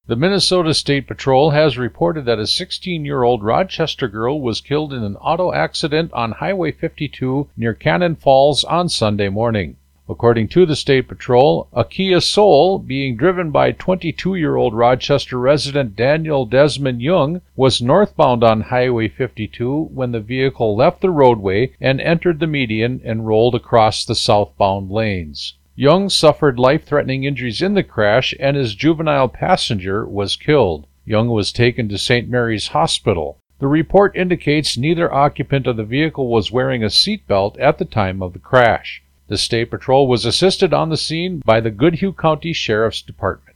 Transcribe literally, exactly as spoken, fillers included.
The Minnesota State Patrol has reported that a sixteen-year-old Rochester girl was killed in an auto accident on Highway fifty-two near Cannon Falls on Sunday morning. According to the State Patrol, a Kia Soul, being driven by twenty-two-year-old Rochester resident Daniel Desmond Young, was northbound on Highway fifty-two when the vehicle left the roadway and entered the median and rolled across the southbound lanes. Young suffered life-threatening injuries in the crash, and his juvenile passenger was killed. Young was taken to Saint Mary's Hospital. The report indicates neither occupant of the vehicle was wearing a seatbelt at the time of the crash. The State Patrol was assisted on the scene by the Goodhue County Sheriff's Department.